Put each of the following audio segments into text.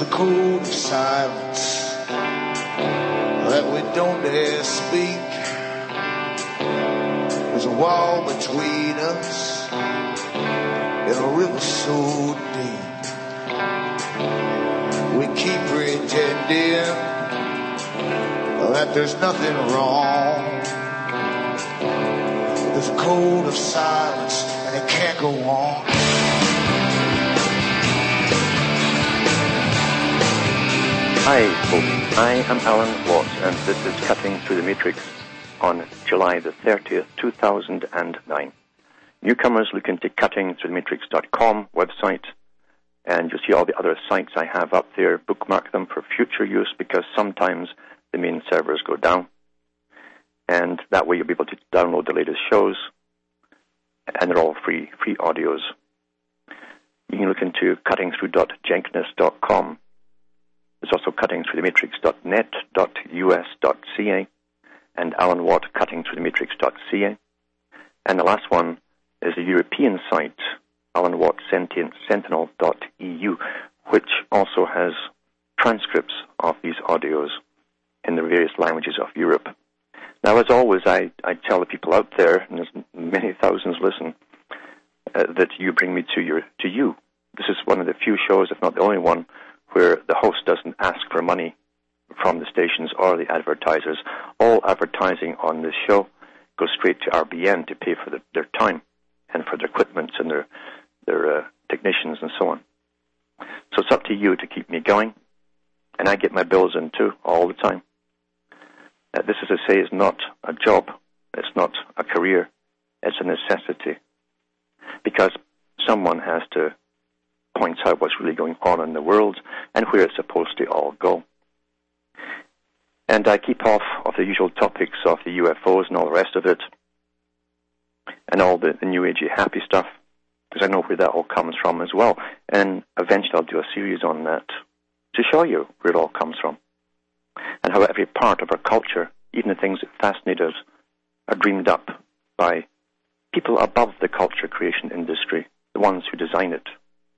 There's a code of silence that we don't dare speak. There's a wall between us and a river so deep. We keep pretending that there's nothing wrong. There's a code of silence and it can't go on. Hi folks, I am Alan Watt and this is Cutting Through the Matrix on July the 30th, 2009. Newcomers look into cuttingthroughthematrix.com website and you'll see all the other sites I have up there. Bookmark them for future use because sometimes the main servers go down. And that way you'll be able to download the latest shows and they're all free audios. You can look into cuttingthrough.jenkins.com. There's also cuttingthroughthematrix.net.us.ca and Alan Watt cuttingthroughthematrix.ca. And the last one is a European site, Alan Watt Sentinel.eu, which also has transcripts of these audios in the various languages of Europe. Now, as always, I tell the people out there, and there's many thousands listen, that you bring me to you. This is one of the few shows, if not the only one, where the host doesn't ask for money from the stations or the advertisers. All advertising on this show goes straight to RBN to pay for their time and for their equipment and their technicians and so on. So it's up to you to keep me going, and I get my bills in too all the time. This, as I say, is not a job. It's not a career. It's a necessity because someone has to point out what's really going on in the world and where it's supposed to all go. And I keep off of the usual topics of the UFOs and all the rest of it and all the new agey happy stuff because I know where that all comes from as well. And eventually I'll do a series on that to show you where it all comes from and how every part of our culture, even the things that fascinate us, are dreamed up by people above the culture creation industry, the ones who design it,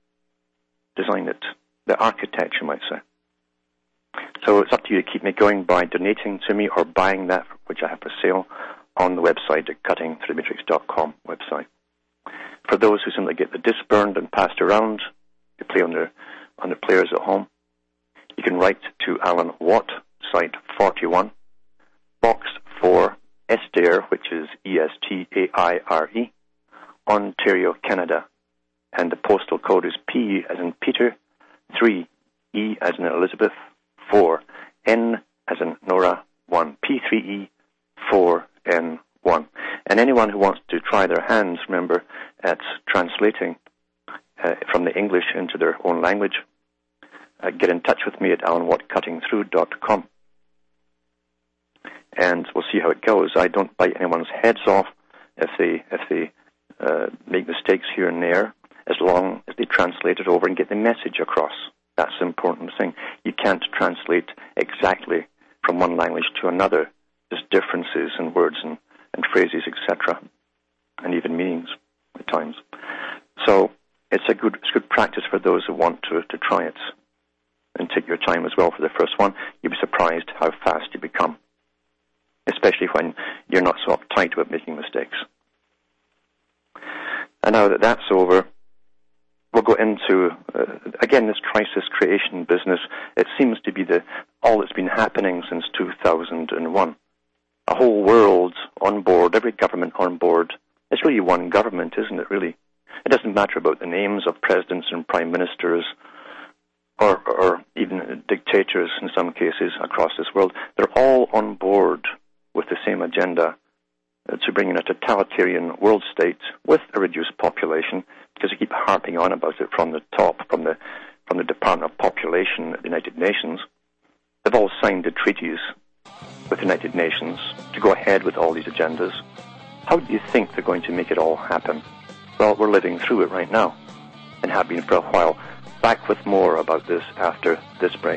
the architect, you might say. So it's up to you to keep me going by donating to me or buying that which I have for sale on the website at cuttingthroughthematrix.com website. For those who simply get the disc burned and passed around to play on their players at home, you can write to Alan Watt, Site 41, Box 4, Estaire, which is Estaire, Ontario, Canada. And the postal code is P as in Peter, 3, E as in Elizabeth, 4, N as in Nora, 1, P3E, 4N1. And anyone who wants to try their hands, remember, at translating from the English into their own language, get in touch with me at alanwattcuttingthrough.com. And we'll see how it goes. I don't bite anyone's heads off if they make mistakes here and there, as long as they translate it over and get the message across. That's the important thing. You can't translate exactly from one language to another. There's differences in words and phrases, etc., and even meanings at times. So it's good practice for those who want to try it. And take your time as well for the first one. You'll be surprised how fast you become, especially when you're not so uptight about making mistakes. And now that that's over, we'll go into, again, this crisis creation business. It seems to be all that's been happening since 2001. A whole world on board, every government on board. It's really one government, isn't it, really? It doesn't matter about the names of presidents and prime ministers or even dictators in some cases across this world. They're all on board with the same agenda to bring in a totalitarian world state with a reduced population, because you keep harping on about it from the top, from the Department of Population at the United Nations. They've all signed the treaties with the United Nations to go ahead with all these agendas. How do you think they're going to make it all happen? Well, we're living through it right now and have been for a while. Back with more about this after this break.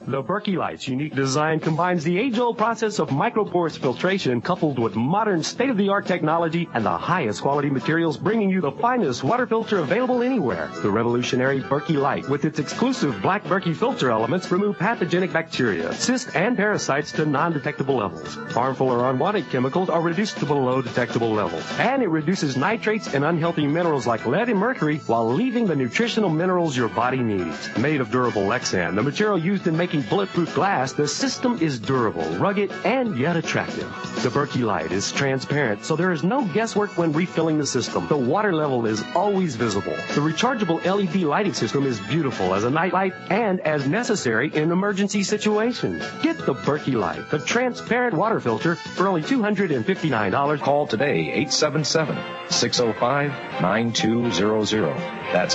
The Berkey Light's unique design combines the age-old process of microporous filtration coupled with modern state-of-the-art technology and the highest quality materials, bringing you the finest water filter available anywhere. The revolutionary Berkey Light, with its exclusive black Berkey filter elements, remove pathogenic bacteria, cysts, and parasites to non-detectable levels. Harmful or unwanted chemicals are reduced to below detectable levels. And it reduces nitrates and unhealthy minerals like lead and mercury while leaving the nutritional minerals your body needs. Made of durable Lexan, the material used in making bulletproof glass, the system is durable, rugged, and yet attractive. The Berkey Light is transparent, so there is no guesswork when refilling the system. The water level is always visible. The rechargeable LED lighting system is beautiful as a night light and as necessary in emergency situations. Get the Berkey Light, the transparent water filter, for only $259. Call today, 877-605-9200. That's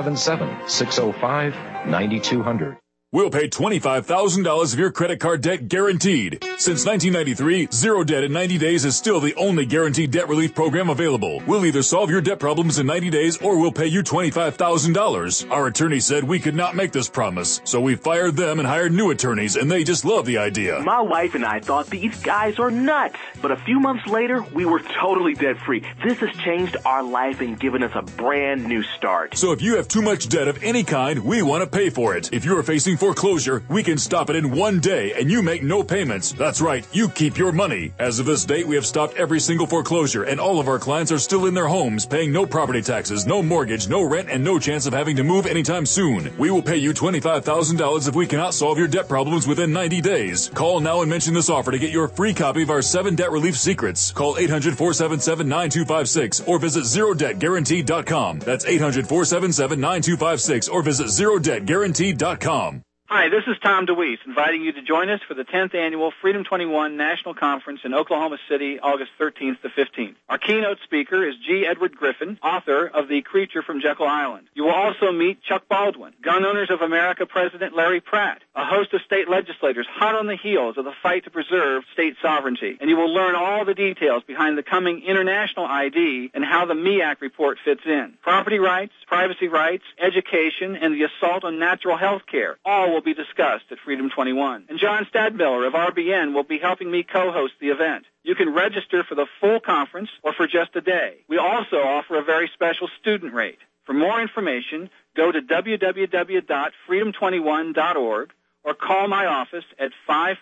877-605-9200. We'll pay $25,000 of your credit card debt guaranteed. Since 1993, Zero Debt in 90 days is still the only guaranteed debt relief program available. We'll either solve your debt problems in 90 days or we'll pay you $25,000. Our attorney said we could not make this promise, so we fired them and hired new attorneys, and they just love the idea. My wife and I thought these guys are nuts, but a few months later, we were totally debt-free. This has changed our life and given us a brand new start. So if you have too much debt of any kind, we want to pay for it. If you are facing foreclosure, we can stop it in one day and you make no payments. That's right, you keep your money. As of this date, we have stopped every single foreclosure and all of our clients are still in their homes, paying no property taxes, no mortgage, no rent, and no chance of having to move anytime soon. We will pay you $25,000 if we cannot solve your debt problems within 90 days. Call now and mention this offer to get your free copy of our 7 Debt Relief Secrets. Call 800-477-9256 or visit ZeroDebtGuaranteed.com. That's 800-477-9256 or visit ZeroDebtGuaranteed.com. Hi, this is Tom DeWeese, inviting you to join us for the 10th Annual Freedom 21 National Conference in Oklahoma City, August 13th to 15th. Our keynote speaker is G. Edward Griffin, author of The Creature from Jekyll Island. You will also meet Chuck Baldwin, Gun Owners of America President Larry Pratt, a host of state legislators hot on the heels of the fight to preserve state sovereignty. And you will learn all the details behind the coming international ID and how the MEAC report fits in. Property rights, privacy rights, education, and the assault on natural health care all will be discussed at Freedom 21. And John Stadmiller of RBN will be helping me co-host the event. You can register for the full conference or for just a day. We also offer a very special student rate. For more information, go to www.freedom21.org or call my office at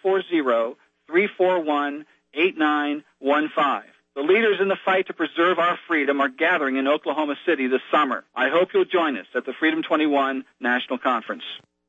540-341-8915. The leaders in the fight to preserve our freedom are gathering in Oklahoma City this summer. I hope you'll join us at the Freedom 21 National Conference.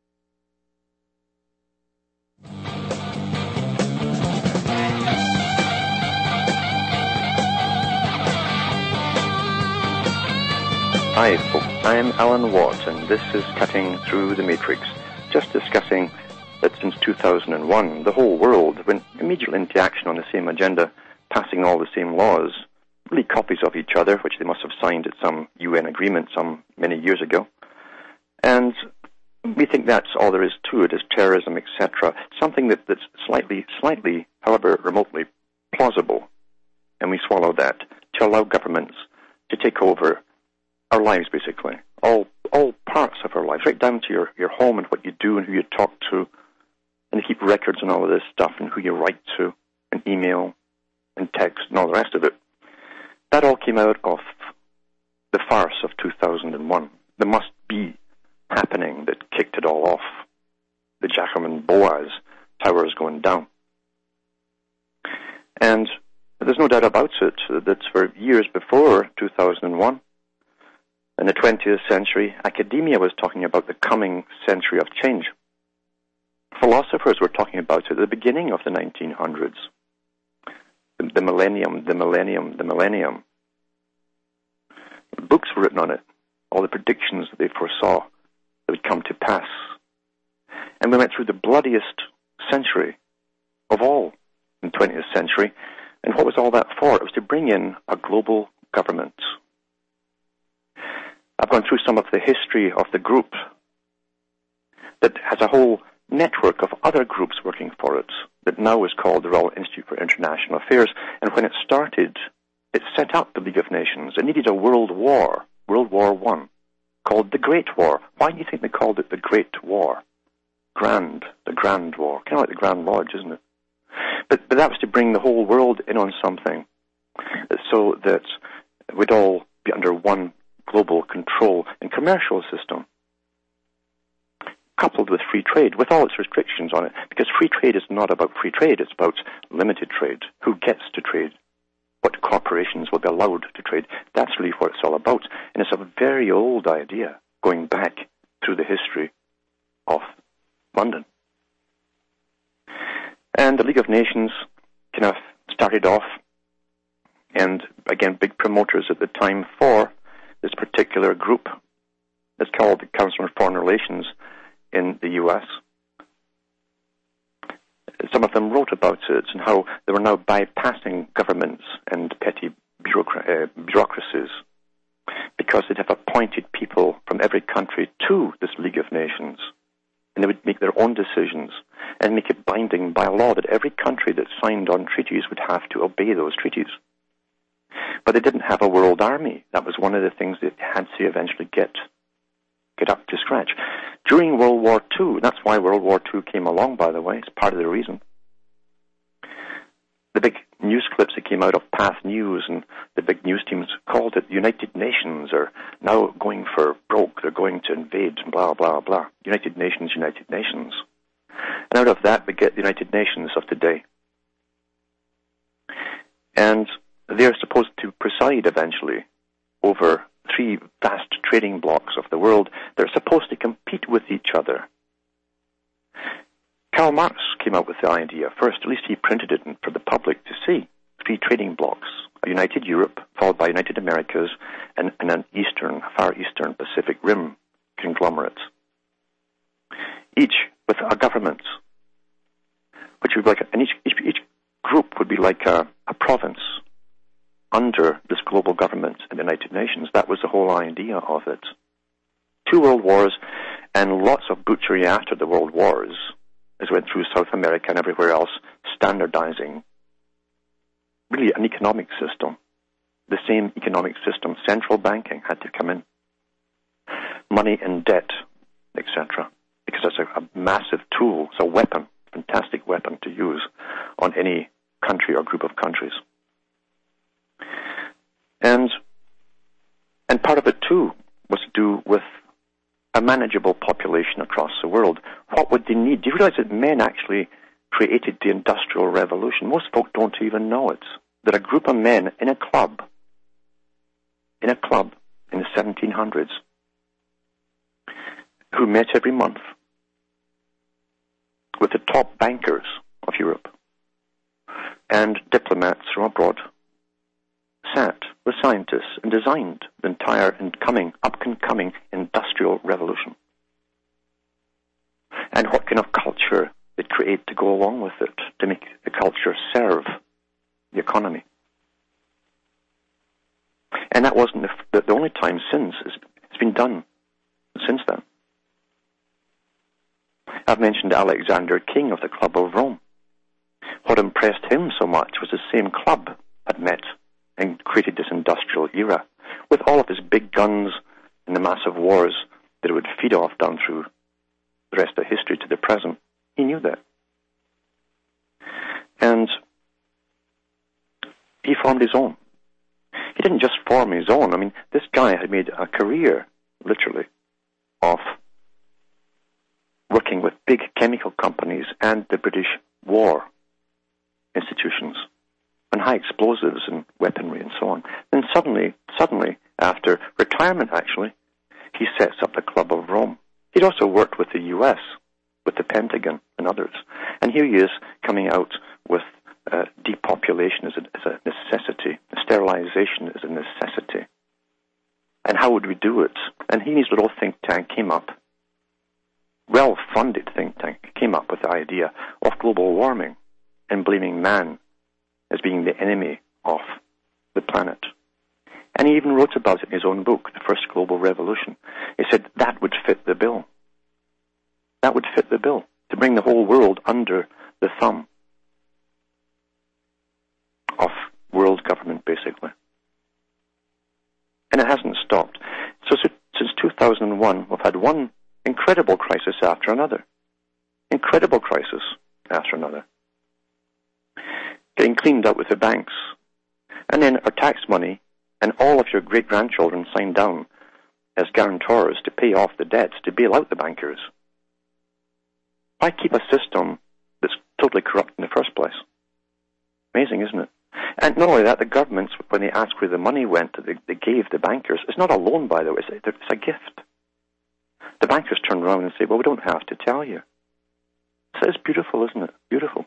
Hi, folks. I'm Alan Watt, and this is Cutting Through the Matrix, just discussing that since 2001, the whole world went immediately into action on the same agenda, passing all the same laws, really copies of each other, which they must have signed at some UN agreement some many years ago. And we think that's all there is to it, is terrorism, etc., something that's slightly, however remotely plausible. And we swallow that to allow governments to take over our lives, basically, all parts of our lives, right down to your home and what you do and who you talk to, and they keep records and all of this stuff and who you write to, and email and text and all the rest of it. That all came out of the farce of 2001. The must-be happening that kicked it all off. The Jacquemin Boaz towers going down. And there's no doubt about it that for years before 2001, in the 20th century, academia was talking about the coming century of change. Philosophers were talking about it at the beginning of the 1900s. The millennium. Books were written on it, all the predictions that they foresaw that would come to pass. And we went through the bloodiest century of all in the 20th century. And what was all that for? It was to bring in a global government. I've gone through some of the history of the group that has a whole network of other groups working for it that now is called the Royal Institute for International Affairs. And when it started, it set up the League of Nations. It needed a world war, World War I, called the Great War. Why do you think they called it the Great War? the Grand War, kind of like the Grand Lodge, isn't it? But that was to bring the whole world in on something, so that we'd all be under one global control and commercial system, coupled with free trade, with all its restrictions on it, because free trade is not about free trade, it's about limited trade. Who gets to trade? What corporations will be allowed to trade? That's really what it's all about. And it's a very old idea, going back through the history of London. And the League of Nations kind of started off, and again, big promoters at the time for this particular group. It's called the Council on Foreign Relations in the U.S. Some of them wrote about it and how they were now bypassing governments and petty bureaucracies, because they'd have appointed people from every country to this League of Nations, and they would make their own decisions and make it binding by law that every country that signed on treaties would have to obey those treaties. But they didn't have a world army. That was one of the things they had to eventually get up to scratch. During World War II, that's why World War II came along, by the way, it's part of the reason. The big news clips that came out of PATH News and the big news teams called it United Nations are now going for broke, they're going to invade, blah, blah, blah. United Nations, United Nations. And out of that we get the United Nations of today. And they're supposed to preside eventually over 3 vast trading blocks of the world. They're supposed to compete with each other. Karl Marx came up with the idea first, at least he printed it for the public to see. 3 trading blocks, a United Europe, followed by United Americas, and an Far Eastern Pacific Rim conglomerate. Each with a government, which would be like, and each group would be like a province under this global government in the United Nations. That was the whole idea of it. 2 world wars and lots of butchery after the world wars as went through South America and everywhere else, standardizing really an economic system. The same economic system. Central banking had to come in. Money and debt, etc. Because it's a massive tool. It's a weapon, fantastic weapon to use on any country or group of countries. And part of it, too, was to do with a manageable population across the world. What would they need? Do you realize that men actually created the Industrial Revolution? Most folk don't even know it. That a group of men in a club in the 1700s who met every month with the top bankers of Europe and diplomats from abroad, sat with scientists and designed the entire up-and-coming Industrial Revolution. And what kind of culture they'd create to go along with it, to make the culture serve the economy. And that wasn't the only time since. It's been done since then. I've mentioned Alexander King of the Club of Rome. What impressed him so much was the same club had met and created this industrial era with all of his big guns and the massive wars that it would feed off down through the rest of history to the present. He knew that. And he formed his own. He didn't just form his own. I mean, this guy had made a career, literally, of working with big chemical companies and the British war institutions and high explosives and weaponry and so on. Then suddenly, after retirement actually, he sets up the Club of Rome. He'd also worked with the U.S., with the Pentagon and others. And here he is coming out with depopulation as a necessity, sterilization is a necessity. And how would we do it? And he and his little think tank came up, well-funded think tank, came up with the idea of global warming and blaming man as being the enemy of the planet. And he even wrote about it in his own book, The First Global Revolution. He said that would fit the bill. That would fit the bill, to bring the whole world under the thumb of world government, basically. And it hasn't stopped. So since 2001, we've had one incredible crisis after another. Incredible crisis after another. Getting cleaned up with the banks. And then our tax money and all of your great-grandchildren signed down as guarantors to pay off the debts, to bail out the bankers. Why keep a system that's totally corrupt in the first place? Amazing, isn't it? And not only that, the governments, when they ask where the money went that they gave the bankers, it's not a loan, by the way, it's a gift. The bankers turn around and say, well, we don't have to tell you. So it's beautiful, isn't it? Beautiful.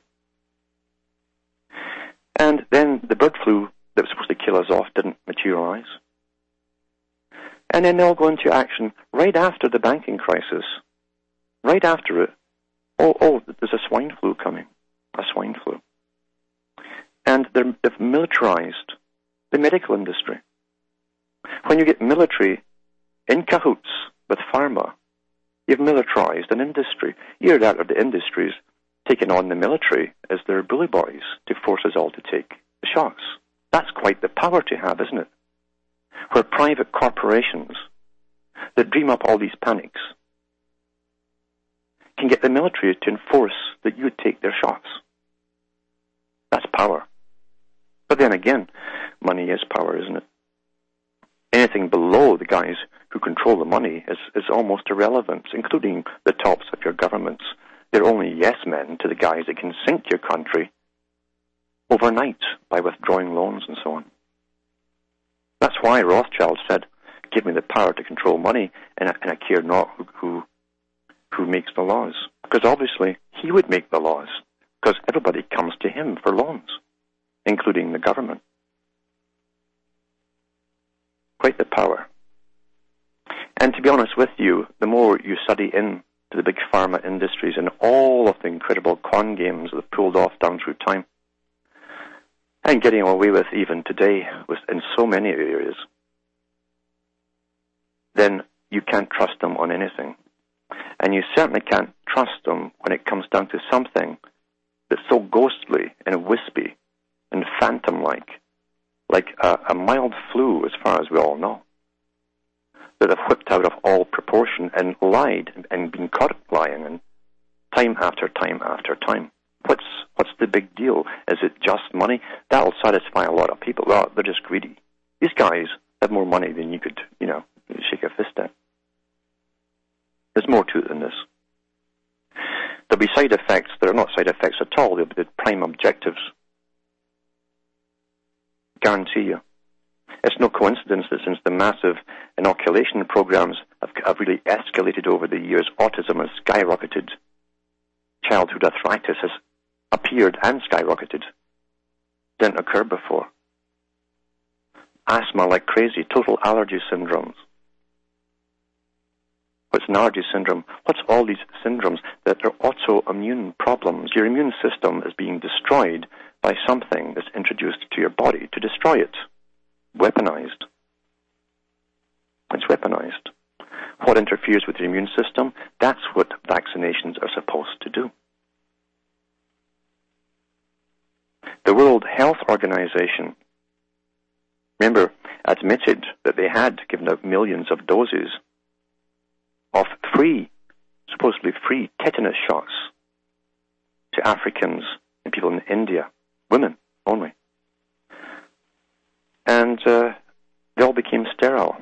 And then the bird flu that was supposed to kill us off didn't materialize. And then they'll go into action right after the banking crisis. Right after it. Oh, there's a swine flu coming. A swine flu. And they've militarized the medical industry. When you get military in cahoots with pharma, you've militarized an industry. Either that or the industry's taken on the military as their bully boys to force us all to take the shots. That's quite the power to have, isn't it? Where private corporations that dream up all these panics can get the military to enforce that you would take their shots. That's power. But then again, money is power, isn't it? Anything below the guys who control the money is almost irrelevant, including the tops of your governments. They're only yes men to the guys that can sink your country overnight by withdrawing loans and so on. That's why Rothschild said, give me the power to control money, and I care not who makes the laws. Because obviously he would make the laws, because everybody comes to him for loans, including the government. Quite the power. And to be honest with you, the more you study into the big pharma industries and all of the incredible con games that have pulled off down through time, and getting away with even today in so many areas, then you can't trust them on anything. And you certainly can't trust them when it comes down to something that's so ghostly and wispy and phantom-like, like a mild flu, as far as we all know, that have whipped out of all proportion and lied and been caught lying, and time after time after time. What's the big deal? Is it just money? That'll satisfy a lot of people. Well, they're just greedy. These guys have more money than you could, shake a fist at. There's more to it than this. There'll be side effects that are not side effects at all. They'll be the prime objectives. Guarantee you. It's no coincidence that since the massive inoculation programs have really escalated over the years, autism has skyrocketed. Childhood arthritis has appeared and skyrocketed. Didn't occur before. Asthma like crazy, total allergy syndromes. What's an allergy syndrome? What's all these syndromes that are autoimmune problems? Your immune system is being destroyed by something that's introduced to your body to destroy it. Weaponized. It's weaponized. What interferes with your immune system? That's what vaccinations are supposed to do. The World Health Organization, remember, admitted that they had given out millions of doses of supposedly free tetanus shots to Africans and people in India, women only. And they all became sterile.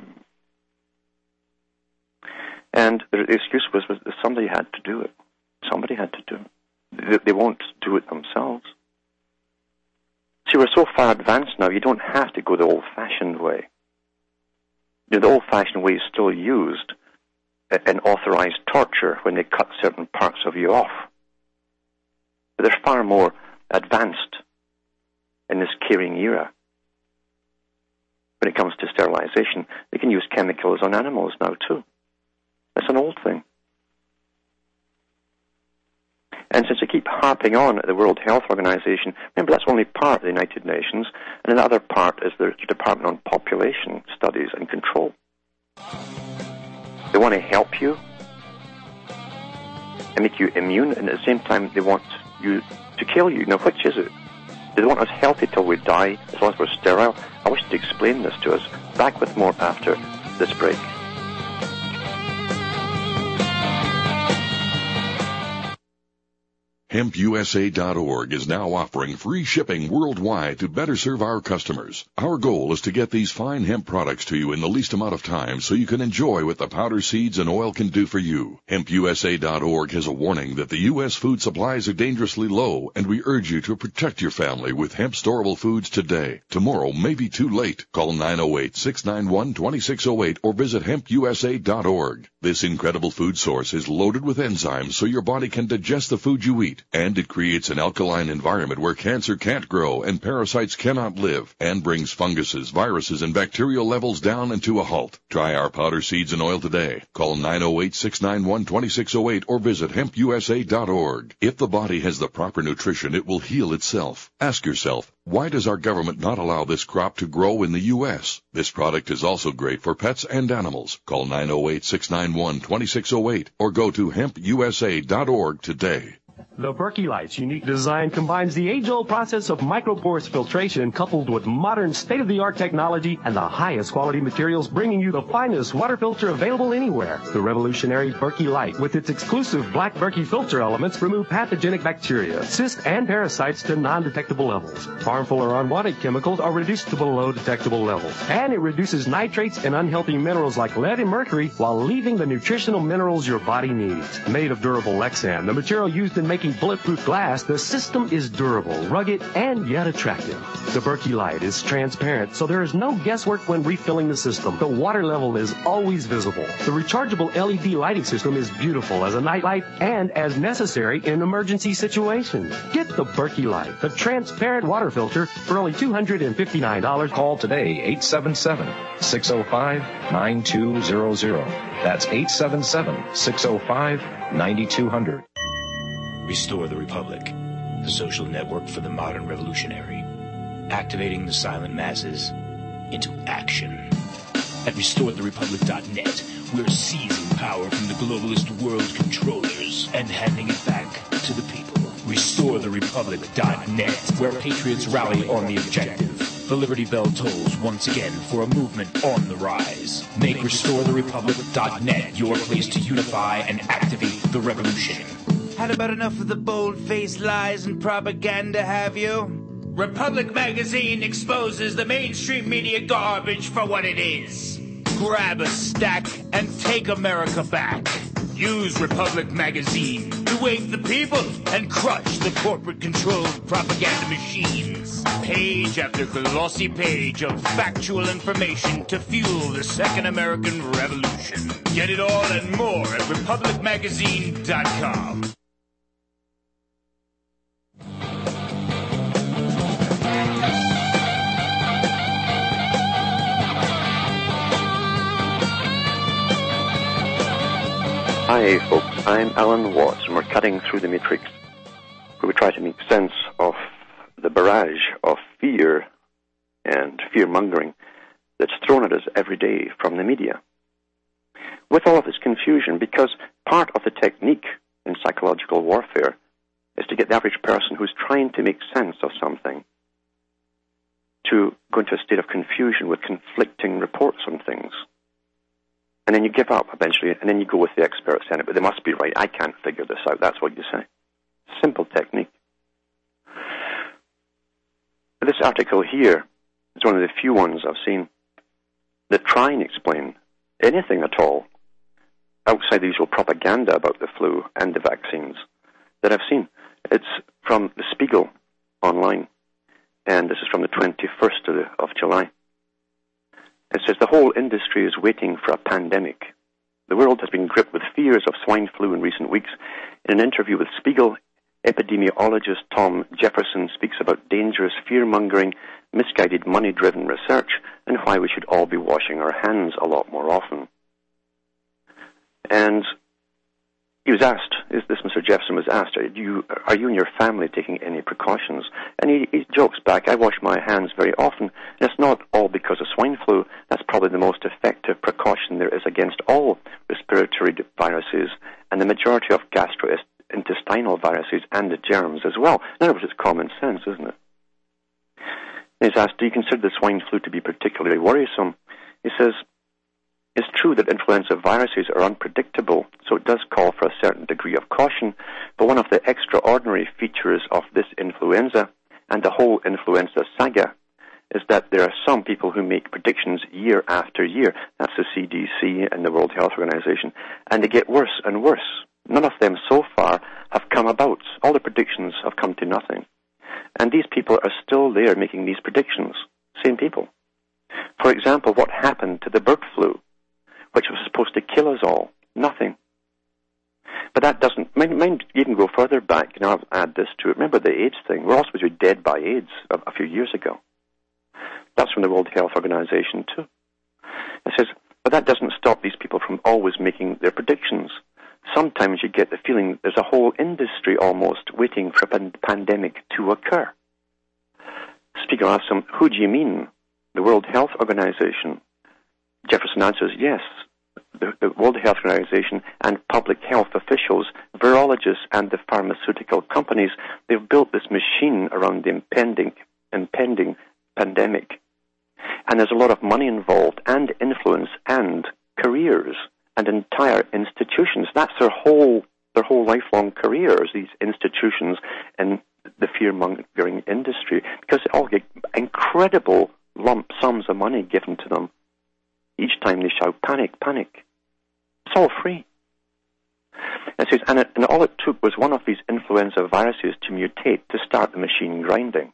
And the excuse was that somebody had to do it. Somebody had to do it. They won't do it themselves. See, we're so far advanced now, you don't have to go the old-fashioned way. The old-fashioned way is still used in authorized torture when they cut certain parts of you off. But they're far more advanced in this caring era. When it comes to sterilization, they can use chemicals on animals now too. That's an old thing. And since they keep harping on at the World Health Organization, remember that's only part of the United Nations, and another part is the Department on Population Studies and Control. They want to help you and make you immune, and at the same time they want you to kill you. Now, which is it? Do they want us healthy till we die, as long as we're sterile? I wish to explain this to us. Back with more after this break. HempUSA.org is now offering free shipping worldwide to better serve our customers. Our goal is to get these fine hemp products to you in the least amount of time so you can enjoy what the powder, seeds, and oil can do for you. HempUSA.org has a warning that the U.S. food supplies are dangerously low, and we urge you to protect your family with hemp storable foods today. Tomorrow may be too late. Call 908-691-2608 or visit HempUSA.org. This incredible food source is loaded with enzymes so your body can digest the food you eat, and it creates an alkaline environment where cancer can't grow and parasites cannot live, and brings funguses, viruses, and bacterial levels down and to a halt. Try our powder, seeds, and oil today. Call 908-691-2608 or visit HempUSA.org. If the body has the proper nutrition, it will heal itself. Ask yourself, why does our government not allow this crop to grow in the U.S.? This product is also great for pets and animals. Call 908-691-2608 or go to HempUSA.org today. The Berkey Light's unique design combines the age-old process of micropores filtration coupled with modern state-of-the-art technology and the highest quality materials, bringing you the finest water filter available anywhere. The revolutionary Berkey Light, with its exclusive black Berkey filter elements, remove pathogenic bacteria, cysts, and parasites to non-detectable levels. Harmful or unwanted chemicals are reduced to below detectable levels. And it reduces nitrates and unhealthy minerals like lead and mercury while leaving the nutritional minerals your body needs. Made of durable Lexan, the material used in making bulletproof glass, the system is durable, rugged, and yet attractive. The Berkey Light is transparent, so there is no guesswork when refilling the system. The water level is always visible. The rechargeable LED lighting system is beautiful as a nightlight and as necessary in emergency situations. Get the Berkey Light, the transparent water filter, for only $259. Call today, 877-605-9200. That's 877-605-9200. Restore the Republic, the social network for the modern revolutionary, activating the silent masses into action. At RestoreTheRepublic.net, we're seizing power from the globalist world controllers and handing it back to the people. RestoreTheRepublic.net, where patriots rally on the objective. The Liberty Bell tolls once again for a movement on the rise. Make RestoreTheRepublic.net your place to unify and activate the revolution. Had about enough of the bold-faced lies and propaganda, have you? Republic Magazine exposes the mainstream media garbage for what it is. Grab a stack and take America back. Use Republic Magazine to wake the people and crush the corporate-controlled propaganda machines. Page after glossy page of factual information to fuel the Second American Revolution. Get it all and more at RepublicMagazine.com. Hi folks, I'm Alan Watts, and we're cutting through the matrix, where we try to make sense of the barrage of fear and fear-mongering that's thrown at us every day from the media. With all of this confusion, because part of the technique in psychological warfare is to get the average person who's trying to make sense of something to go into a state of confusion with conflicting reports on things. And then you give up eventually, and then you go with the experts in it, but they must be right. I can't figure this out. That's what you say. Simple technique. This article here is one of the few ones I've seen that try and explain anything at all outside the usual propaganda about the flu and the vaccines that I've seen. It's from the Spiegel online, and this is from the 21st of July. It says the whole industry is waiting for a pandemic. The world has been gripped with fears of swine flu in recent weeks. In an interview with Spiegel, epidemiologist Tom Jefferson speaks about dangerous fear-mongering, misguided money-driven research, and why we should all be washing our hands a lot more often. And he was asked, Mr. Jefferson was asked, are you and your family taking any precautions? And he jokes back, I wash my hands very often, and it's not all because of swine flu. That's probably the most effective precaution there is against all respiratory viruses and the majority of gastrointestinal viruses and the germs as well. In other words, it's common sense, isn't it? And he's asked, do you consider the swine flu to be particularly worrisome? He says, It's true that influenza viruses are unpredictable, so it does call for a certain degree of caution, but one of the extraordinary features of this influenza and the whole influenza saga is that there are some people who make predictions year after year. That's the CDC and the World Health Organization, and they get worse and worse. None of them so far have come about. All the predictions have come to nothing. And these people are still there making these predictions. Same people. For example, what happened to the bird flu, which was supposed to kill us all? Nothing. But that doesn't, mind you can go further back, and I'll add this to it. Remember the AIDS thing? We're all supposed to be dead by AIDS a few years ago. That's from the World Health Organization too. It says, but that doesn't stop these people from always making their predictions. Sometimes you get the feeling there's a whole industry almost waiting for a pandemic to occur. Speaker asks him, who do you mean? The World Health Organization. Jefferson answers, yes, the World Health Organization and public health officials, virologists, and the pharmaceutical companies, they've built this machine around the impending pandemic. And there's a lot of money involved, and influence, and careers, and entire institutions. That's their whole lifelong careers, these institutions and the fear-mongering industry, because they all get incredible lump sums of money given to them each time they shout, panic, panic. It's all free. It says, and all it took was one of these influenza viruses to mutate to start the machine grinding.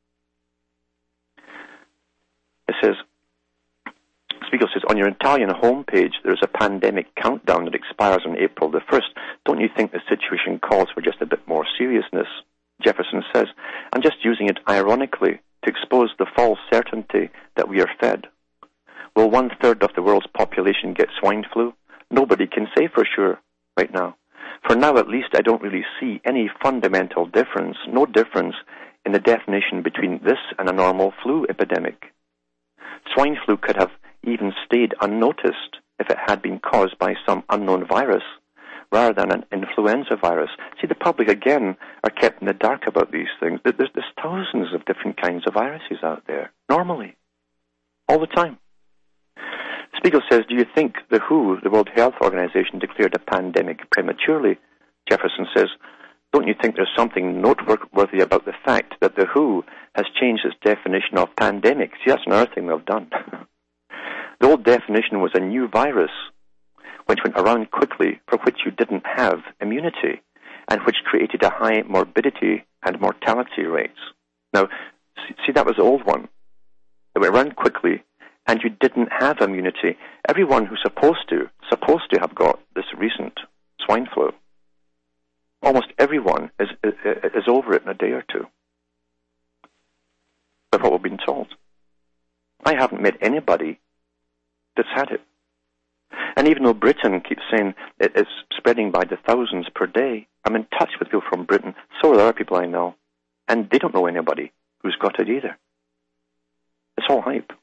It says, Spiegel says, on your Italian homepage, there's a pandemic countdown that expires on April the 1st. Don't you think the situation calls for just a bit more seriousness? Jefferson says, I'm just using it ironically to expose the false certainty that we are fed. Will 1/3 of the world's population get swine flu? Nobody can say for sure right now. For now, at least, I don't really see any fundamental difference, no difference in the definition between this and a normal flu epidemic. Swine flu could have even stayed unnoticed if it had been caused by some unknown virus rather than an influenza virus. See, the public, again, are kept in the dark about these things. There's thousands of different kinds of viruses out there, normally, all the time. Spiegel says, do you think the WHO, the World Health Organization, declared a pandemic prematurely? Jefferson says, don't you think there's something noteworthy about the fact that the WHO has changed its definition of pandemic? See, that's another thing they've done. The old definition was a new virus which went around quickly, for which you didn't have immunity, and which created a high morbidity and mortality rates. Now, see, that was the old one. It went around quickly, and you didn't have immunity. Everyone who's supposed to have got this recent swine flu, almost everyone is over it in a day or two. That's what we've been told. I haven't met anybody that's had it. And even though Britain keeps saying it is spreading by the thousands per day, I'm in touch with people from Britain, so are other people I know, and they don't know anybody who's got it either. It's all hype.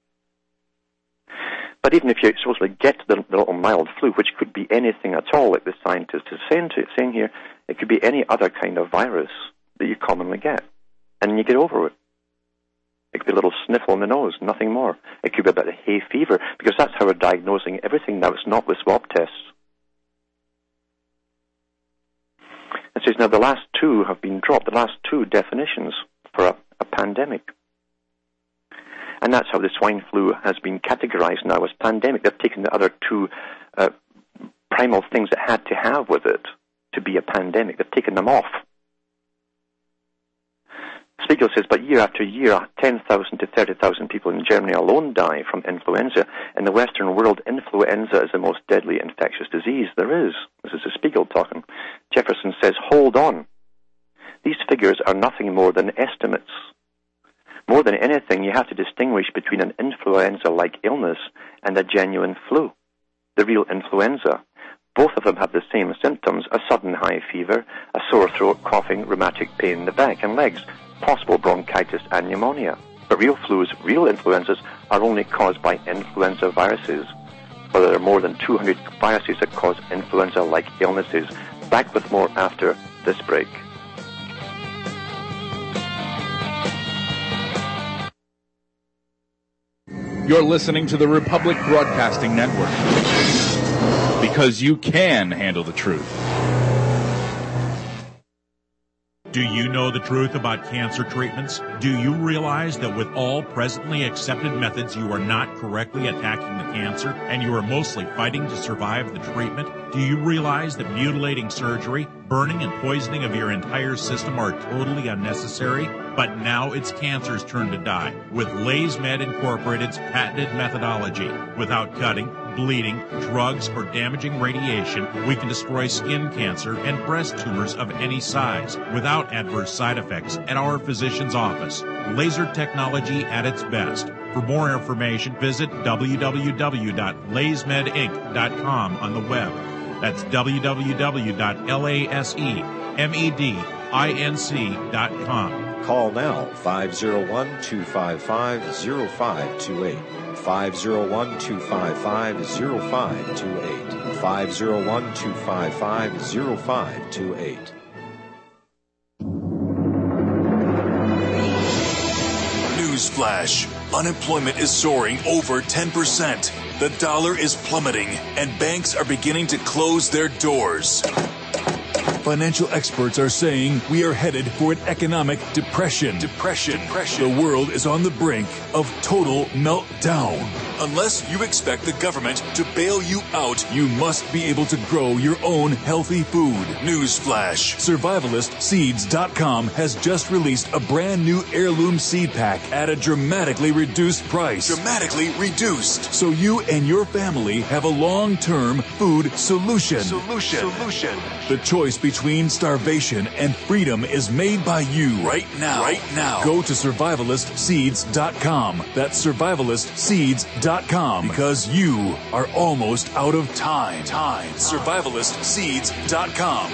But even if you supposedly get the little mild flu, which could be anything at all, like the scientist is saying here, it could be any other kind of virus that you commonly get, and you get over it. It could be a little sniffle in the nose, nothing more. It could be a bit of hay fever, because that's how we're diagnosing everything now. It's not with swab tests. It says, now the last two have been dropped, the last two definitions for a pandemic. And that's how the swine flu has been categorized now as pandemic. They've taken the other two primal things it had to have with it to be a pandemic. They've taken them off. Spiegel says, but year after year, 10,000 to 30,000 people in Germany alone die from influenza. In the Western world, influenza is the most deadly infectious disease there is. This is the Spiegel talking. Jefferson says, hold on. These figures are nothing more than estimates. More than anything, you have to distinguish between an influenza-like illness and a genuine flu, the real influenza. Both of them have the same symptoms, a sudden high fever, a sore throat, coughing, rheumatic pain in the back and legs, possible bronchitis and pneumonia. But real flus, real influenzas, are only caused by influenza viruses. But there are more than 200 viruses that cause influenza-like illnesses. Back with more after this break. You're listening to the Republic Broadcasting Network. Because you can handle the truth. Do you know the truth about cancer treatments? Do you realize that with all presently accepted methods, you are not correctly attacking the cancer and you are mostly fighting to survive the treatment? Do you realize that mutilating surgery, burning and poisoning of your entire system are totally unnecessary? But now it's cancer's turn to die with LaysMed Incorporated's patented methodology. Without cutting, bleeding, drugs, or damaging radiation, we can destroy skin cancer and breast tumors of any size without adverse side effects at our physician's office. Laser technology at its best. For more information, visit www.laysmedinc.com on the web. That's www.laysmedinc.com. Call now, 501-255-0528. 501-255-0528. 501-255-0528. Newsflash. Unemployment is soaring over 10%. The dollar is plummeting, and banks are beginning to close their doors. Financial experts are saying we are headed for an economic depression. The world is on the brink of total meltdown. Unless you expect the government to bail you out, you must be able to grow your own healthy food. Newsflash. SurvivalistSeeds.com has just released a brand new heirloom seed pack at a dramatically reduced price. So you and your family have a long-term food solution. The choice between starvation and freedom is made by you right now. Go to SurvivalistSeeds.com. That's SurvivalistSeeds.com because you are almost out of time. SurvivalistSeeds.com.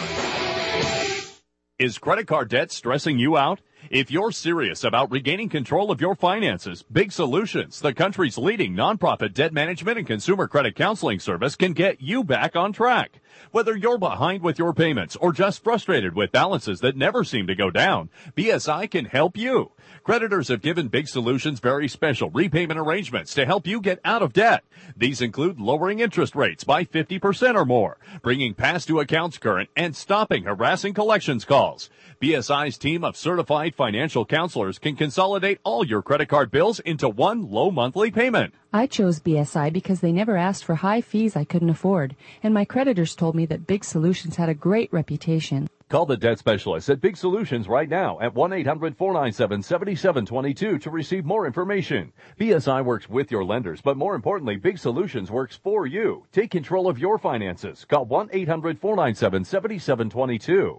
Is credit card debt stressing you out? If you're serious about regaining control of your finances, Big Solutions, the country's leading nonprofit debt management and consumer credit counseling service, can get you back on track. Whether you're behind with your payments or just frustrated with balances that never seem to go down, BSI can help you. Creditors have given Big Solutions very special repayment arrangements to help you get out of debt. These include lowering interest rates by 50% or more, bringing past due accounts current, and stopping harassing collections calls. BSI's team of certified financial counselors can consolidate all your credit card bills into one low monthly payment. I chose BSI because they never asked for high fees I couldn't afford, and my creditors told me that Big Solutions had a great reputation. Call the debt specialist at Big Solutions right now at 1-800-497-7722 to receive more information. BSI works with your lenders, but more importantly, Big Solutions works for you. Take control of your finances. Call 1-800-497-7722.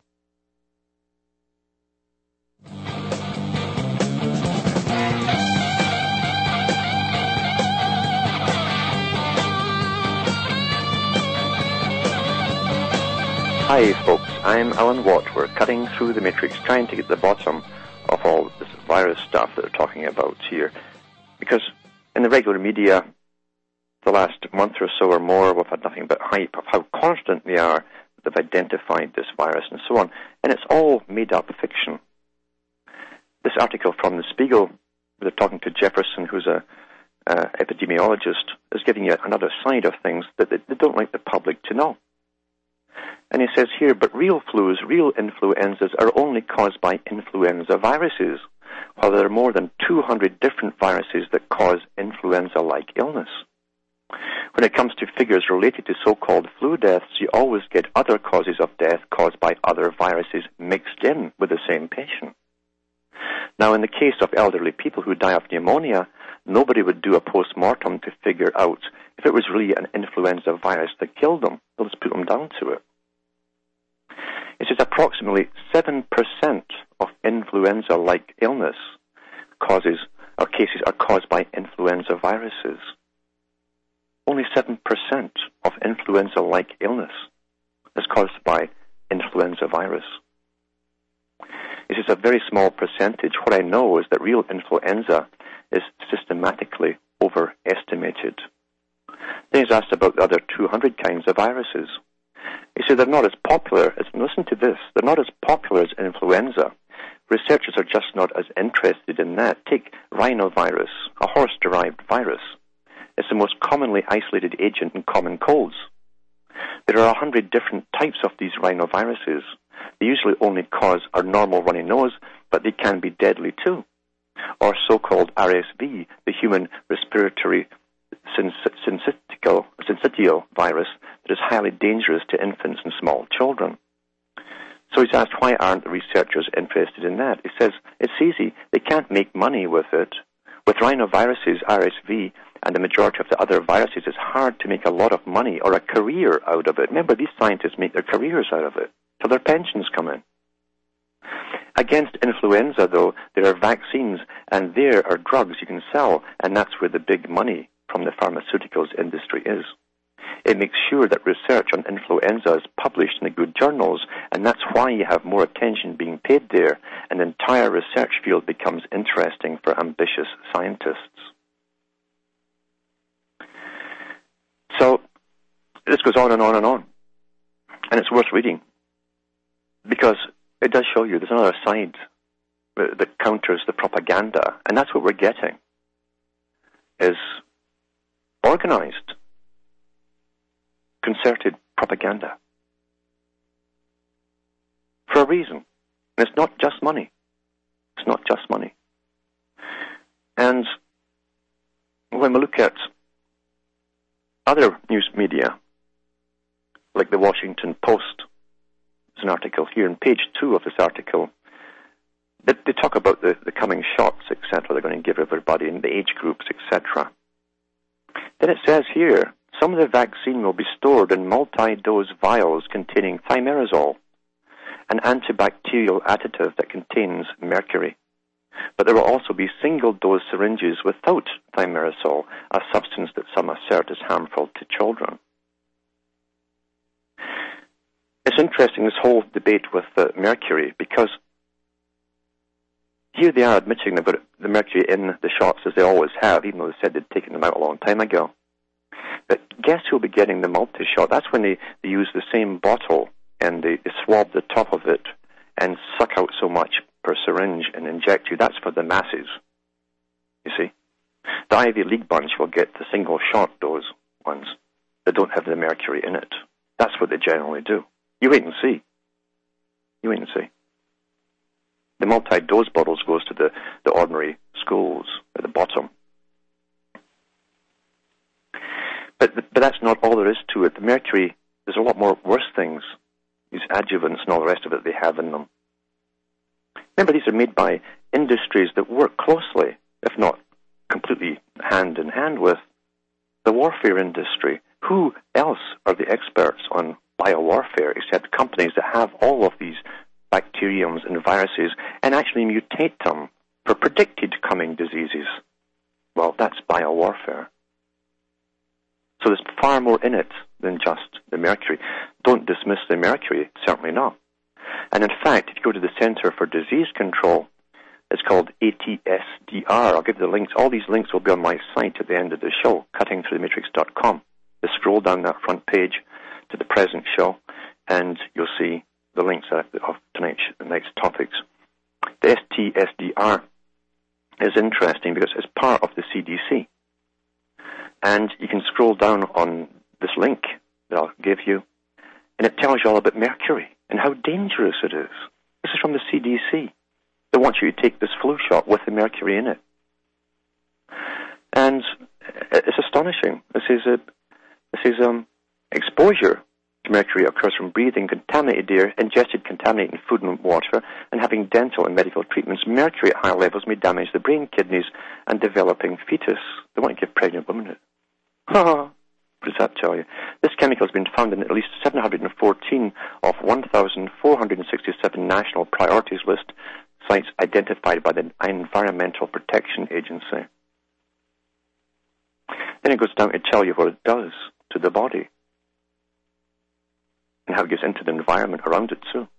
Hi folks, I'm Alan Watt. We're cutting through the matrix, trying to get to the bottom of all this virus stuff that they're talking about here. Because in the regular media, the last month or so or more, we've had nothing but hype of how confident they are that they've identified this virus and so on. And it's all made-up fiction. This article from The Spiegel, they're talking to Jefferson, who's a epidemiologist, is giving you another side of things that they don't like the public to know. And he says here, but real flus, real influenzas are only caused by influenza viruses, while there are more than 200 different viruses that cause influenza-like illness. When it comes to figures related to so-called flu deaths, you always get other causes of death caused by other viruses mixed in with the same patient. Now, in the case of elderly people who die of pneumonia, nobody would do a post-mortem to figure out if it was really an influenza virus that killed them. They'll just put them down to it. It says approximately 7% of influenza-like illness cases are caused by influenza viruses. Only 7% of influenza-like illness is caused by influenza virus. This is a very small percentage. What I know is that real influenza is systematically overestimated. Then he's asked about the other 200 kinds of viruses. He said they're not as popular as, listen to this, they're not as popular as influenza. Researchers are just not as interested in that. Take rhinovirus, a horse-derived virus. It's the most commonly isolated agent in common colds. There are 100 different types of these rhinoviruses. They usually only cause a normal runny nose, but they can be deadly too. Or so-called RSV, the human respiratory syncytial virus that is highly dangerous to infants and small children. So he's asked, why aren't the researchers interested in that? He says, it's easy. They can't make money with it. With rhinoviruses, RSV, and the majority of the other viruses, it's hard to make a lot of money or a career out of it. Remember, these scientists make their careers out of it till their pensions come in. Against influenza, though, there are vaccines, and there are drugs you can sell, and that's where the big money from the pharmaceuticals industry is. It makes sure that research on influenza is published in the good journals, and that's why you have more attention being paid there, and the entire research field becomes interesting for ambitious scientists. So, this goes on and on and on. And it's worth reading, because it does show you there's another side that counters the propaganda, and that's what we're getting, is organized, concerted propaganda. For a reason. And it's not just money. It's not just money. And when we look at other news media, like the Washington Post, there's an article here, on page 2 of this article, they talk about the coming shots, etc., they're going to give everybody in the age groups, etc. Then it says here, some of the vaccine will be stored in multi-dose vials containing thimerosal, an antibacterial additive that contains mercury. But there will also be single-dose syringes without thimerosal, a substance that some assert is harmful to children. It's interesting, this whole debate with mercury, because here they are admitting they've got the mercury in the shots, as they always have, even though they said they'd taken them out a long time ago. But guess who'll be getting the multi-shot? That's when they use the same bottle and they swab the top of it and suck out so much per syringe and inject you. That's for the masses, you see. The Ivy League bunch will get the single-shot dose ones that don't have the mercury in it. That's what they generally do. You wait and see. You wait and see. The multi-dose bottles goes to the ordinary schools at the bottom. But that's not all there is to it. The mercury, there's a lot more worse things, these adjuvants and all the rest of it they have in them. Remember, these are made by industries that work closely, if not completely hand in hand with the warfare industry. Who else are the experts on biowarfare except companies that have all of these bacteriums and viruses and actually mutate them for predicted coming diseases? Well, that's biowarfare. So there's far more in it than just the mercury. Don't dismiss the mercury, certainly not. And in fact, if you go to the Center for Disease Control, it's called ATSDR. I'll give you the links. All these links will be on my site at the end of the show, cuttingthroughthematrix.com. Just scroll down that front page to the present show, and you'll see the links of tonight's topics. The STSDR is interesting because it's part of the CDC. And you can scroll down on this link that I'll give you, and it tells you all about mercury and how dangerous it is. This is from the CDC. They want you to take this flu shot with the mercury in it. And it's astonishing. This is exposure to mercury occurs from breathing contaminated air, ingested contaminated food and water, and having dental and medical treatments. Mercury at high levels may damage the brain, kidneys, and developing fetus. They want to give pregnant women it. What does that tell you? This chemical has been found in at least 714 of 1,467 national priorities list sites identified by the Environmental Protection Agency. Then it goes down to tell you what it does to the body and how it gets into the environment around it too.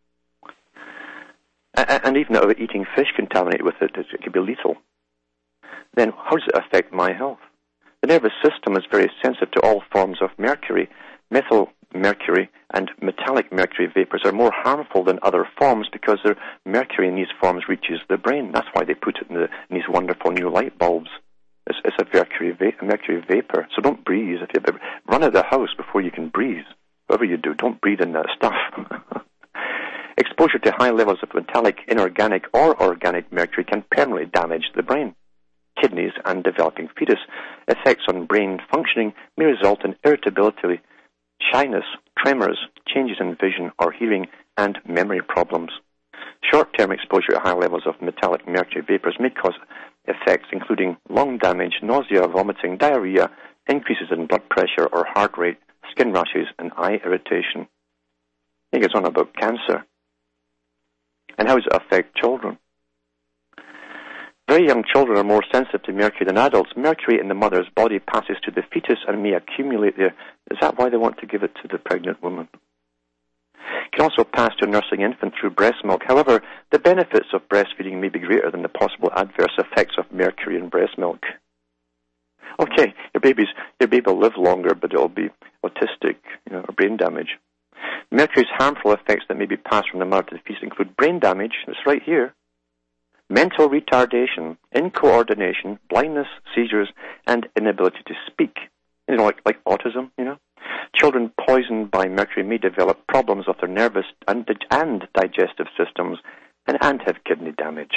And even though eating fish contaminated with it, it can be lethal. Then how does it affect my health? The nervous system is very sensitive to all forms of mercury. Methyl mercury and metallic mercury vapors are more harmful than other forms because the mercury in these forms reaches the brain. That's why they put it in these wonderful new light bulbs It's a mercury vapor. So don't breathe. If you run out of the house before you can breathe. Whatever you do, don't breathe in that stuff. Exposure to high levels of metallic, inorganic, or organic mercury can permanently damage the brain, kidneys, and developing fetus. Effects on brain functioning may result in irritability, shyness, tremors, changes in vision or hearing, and memory problems. Short-term exposure to high levels of metallic mercury vapors may cause effects including lung damage, nausea, vomiting, diarrhea, increases in blood pressure or heart rate, skin rashes, and eye irritation. He goes on about cancer. And how does it affect children? Very young children are more sensitive to mercury than adults. Mercury in the mother's body passes to the fetus and may accumulate there. Is that why they want to give it to the pregnant woman? It can also pass to a nursing infant through breast milk. However, the benefits of breastfeeding may be greater than the possible adverse effects of mercury in breast milk. Okay, your baby will live longer, but it'll be autistic, or brain damage. Mercury's harmful effects that may be passed from the mother to the fetus include brain damage, it's right here, mental retardation, incoordination, blindness, seizures, and inability to speak. Like autism, Children poisoned by mercury may develop problems of their nervous and digestive systems and have kidney damage.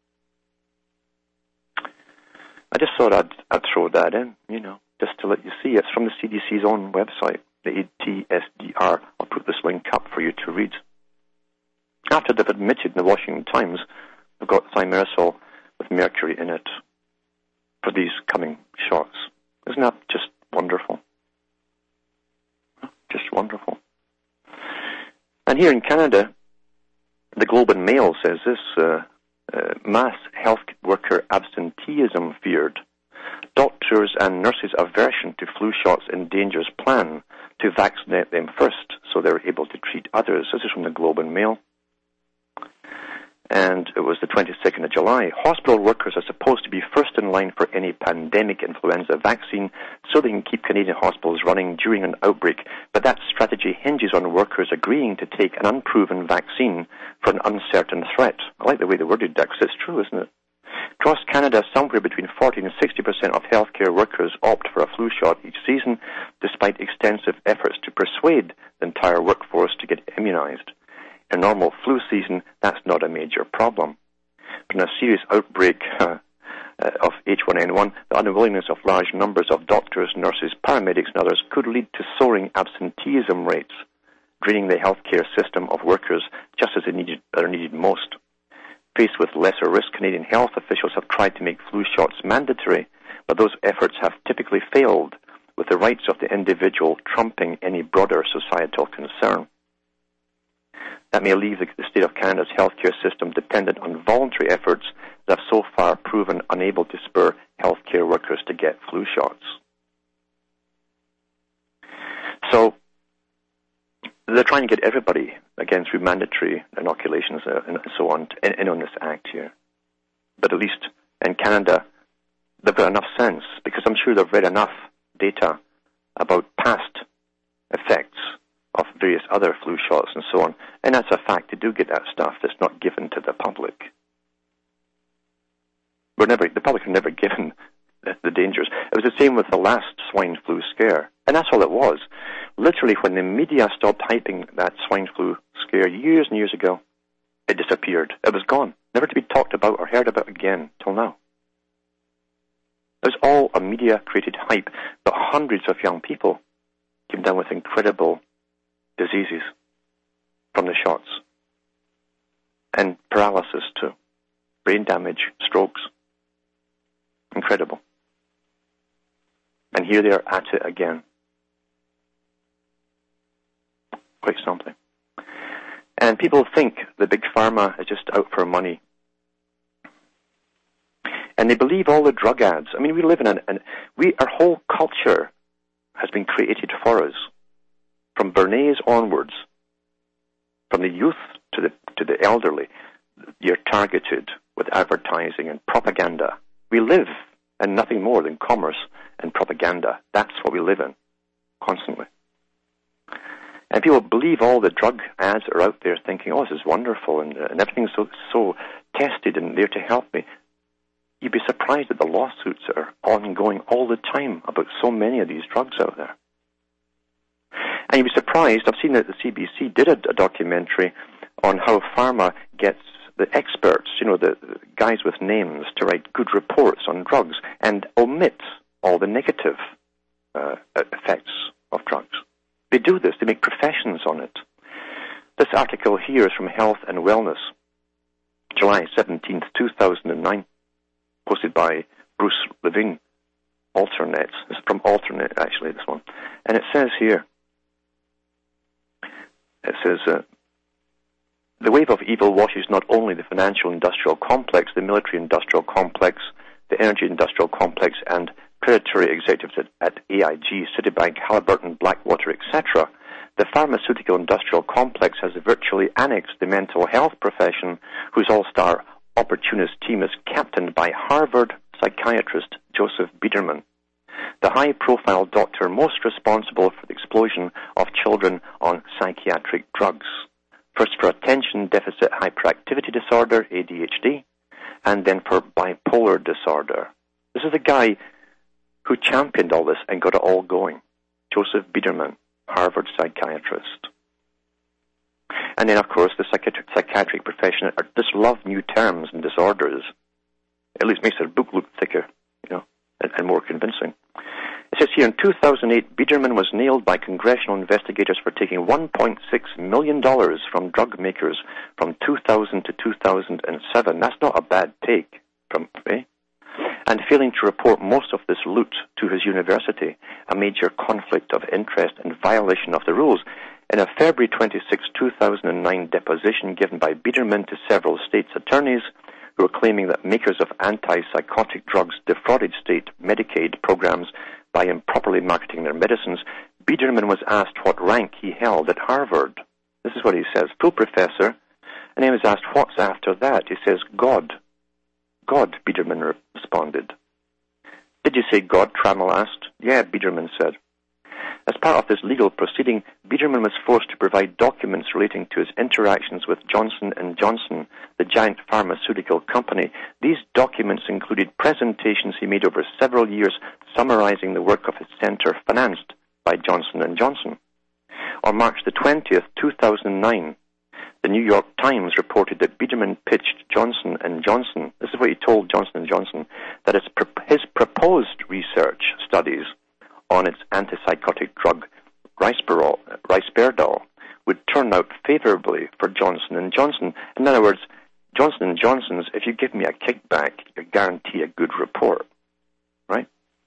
I just thought I'd throw that in, just to let you see. It's from the CDC's own website, the ATSDR. I'll put this link up for you to read. After they've admitted in the Washington Times, they've got thimerosal with mercury in it for these coming shots. Isn't that just wonderful? Just wonderful. And here in Canada, the Globe and Mail says this, mass health worker absenteeism feared. Doctors and nurses' aversion to flu shots endangers plan to vaccinate them first so they're able to treat others. This is from the Globe and Mail. And it was the 22nd of July. Hospital workers are supposed to be first in line for any pandemic influenza vaccine so they can keep Canadian hospitals running during an outbreak. But that strategy hinges on workers agreeing to take an unproven vaccine for an uncertain threat. I like the way they worded that, because it's true, isn't it? Across Canada, somewhere between 40 and 60% of healthcare workers opt for a flu shot each season, despite extensive efforts to persuade the entire workforce to get immunized. In a normal flu season, that's not a major problem. But in a serious outbreak of H1N1, the unwillingness of large numbers of doctors, nurses, paramedics, and others could lead to soaring absenteeism rates, draining the healthcare system of workers just as they're needed most. Faced with lesser risk, Canadian health officials have tried to make flu shots mandatory, but those efforts have typically failed, with the rights of the individual trumping any broader societal concern. That may leave the state of Canada's healthcare system dependent on voluntary efforts that have so far proven unable to spur healthcare workers to get flu shots. So, they're trying to get everybody, again, through mandatory inoculations and so on, in on this act here. But at least in Canada, they've got enough sense, because I'm sure they've read enough data about past effects of various other flu shots and so on. And that's a fact. They do get that stuff that's not given to the public. The public are never given the dangers. It was the same with the last swine flu scare. And that's all it was. Literally, when the media stopped hyping that swine flu scare years and years ago, it disappeared. It was gone. Never to be talked about or heard about again till now. It was all a media-created hype, but hundreds of young people came down with incredible diseases from the shots. And paralysis too. Brain damage, strokes. Incredible. And here they are at it again. Quite something. And people think the big pharma is just out for money. And they believe all the drug ads. I mean, we live in our whole culture has been created for us. From Bernays onwards, from the youth to the elderly, you're targeted with advertising and propaganda. We live in nothing more than commerce and propaganda. That's what we live in, constantly. And people believe all the drug ads are out there thinking, oh, this is wonderful, and everything's so tested and there to help me. you'd be surprised at the lawsuits that are ongoing all the time about so many of these drugs out there. And you'd be surprised, I've seen that the CBC did a documentary on how pharma gets the experts, the guys with names, to write good reports on drugs and omits all the negative effects of drugs. They do this. They make professions on it. This article here is from Health and Wellness, July 17th, 2009, posted by Bruce Levine, Alternet. It's from Alternet, actually, this one. And it says here, the wave of evil washes not only the financial industrial complex, the military industrial complex, the energy industrial complex, and predatory executives at AIG, Citibank, Halliburton, Blackwater, etc. The pharmaceutical industrial complex has virtually annexed the mental health profession, whose all-star opportunist team is captained by Harvard psychiatrist Joseph Biederman, the high-profile doctor most responsible for the explosion of children on psychiatric drugs. First for attention deficit hyperactivity disorder, ADHD, and then for bipolar disorder. This is the guy who championed all this and got it all going. Joseph Biederman, Harvard psychiatrist. And then, of course, the psychiatric profession just love new terms and disorders. At least makes their book look thicker, and more convincing. It says here, in 2008, Biederman was nailed by congressional investigators for taking $1.6 million from drug makers from 2000 to 2007. That's not a bad take, and failing to report most of this loot to his university, a major conflict of interest and violation of the rules. In a February 26, 2009 deposition given by Biederman to several states' attorneys who were claiming that makers of antipsychotic drugs defrauded state Medicaid programs by improperly marketing their medicines, Biederman was asked what rank he held at Harvard. This is what he says, full professor, and he was asked, what's after that? He says, God. God, Biederman responded. Did you say God, Trammell asked. Yeah, Biederman said. As part of this legal proceeding, Biederman was forced to provide documents relating to his interactions with Johnson & Johnson, the giant pharmaceutical company. These documents included presentations he made over several years summarizing the work of his center financed by Johnson & Johnson. On March the 20th, 2009, the New York Times reported that Biederman pitched Johnson & Johnson, this is what he told Johnson & Johnson, that his proposed research studies on its antipsychotic drug Risperdal would turn out favorably for Johnson & Johnson. In other words, Johnson & Johnson's, if you give me a kickback, you guarantee a good report, right?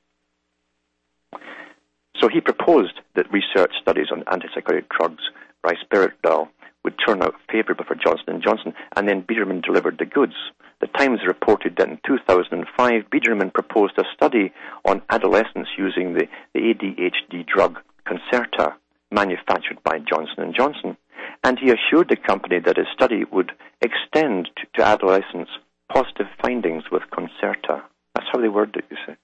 So he proposed that research studies on antipsychotic drugs Risperdal would turn out favorable for Johnson & Johnson, and then Biederman delivered the goods. The Times reported that in 2005, Biederman proposed a study on adolescents using the ADHD drug Concerta, manufactured by Johnson & Johnson, and he assured the company that his study would extend to adolescents positive findings with Concerta. That's how they worded it, you see.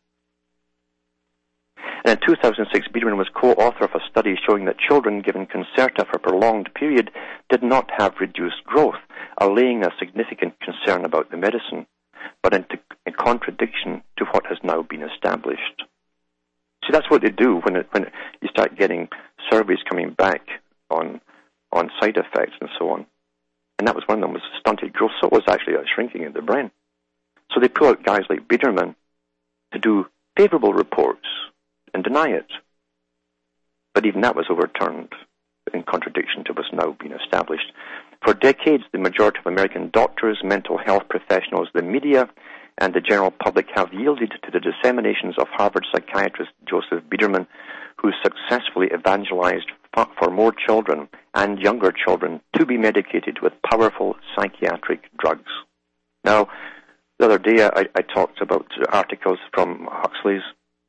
And in 2006, Biederman was co-author of a study showing that children given Concerta for a prolonged period did not have reduced growth, allaying a significant concern about the medicine, but in contradiction to what has now been established. See, that's what they do when you start getting surveys coming back on side effects and so on. And that was one of them, was stunted growth, so it was actually a shrinking of the brain. So they pull out guys like Biederman to do favorable reports and deny it. But even that was overturned in contradiction to what's now been established. For decades, the majority of American doctors, mental health professionals, the media, and the general public have yielded to the disseminations of Harvard psychiatrist Joseph Biederman, who successfully evangelized for more children and younger children to be medicated with powerful psychiatric drugs. Now, the other day I talked about articles from Huxley's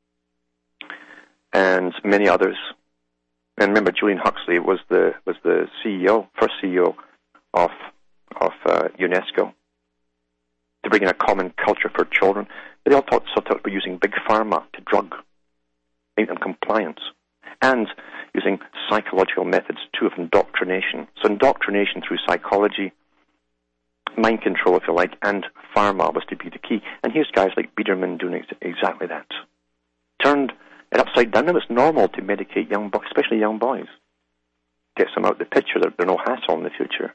and many others. And remember, Julian Huxley was the CEO, first CEO of UNESCO, to bring in a common culture for children. But they all talked about using big pharma to drug and compliance, and using psychological methods too of indoctrination. So indoctrination through psychology, mind control, if you like, and pharma was to be the key. And here's guys like Biederman doing exactly that. Turned it upside down. Now it's normal to medicate young boys, especially young boys. Gets them out of the picture. They're no hassle in the future.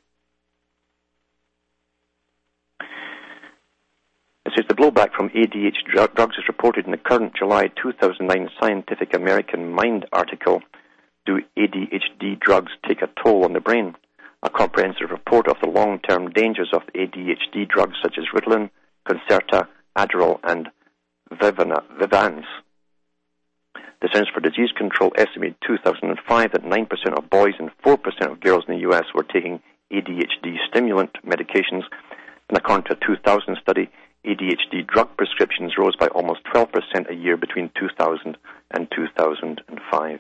It says the blowback from ADHD drugs is reported in the current July 2009 Scientific American Mind article, Do ADHD Drugs Take a Toll on the Brain? A comprehensive report of the long-term dangers of ADHD drugs such as Ritalin, Concerta, Adderall, and Vyvanse. The Centers for Disease Control estimated 2005 that 9% of boys and 4% of girls in the U.S. were taking ADHD stimulant medications. And according to a 2000 study, ADHD drug prescriptions rose by almost 12% a year between 2000 and 2005.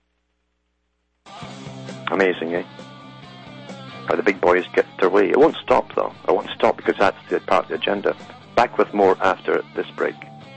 Amazing, eh? How the big boys get their way. It won't stop, though. It won't stop because that's the part of the agenda. Back with more after this break.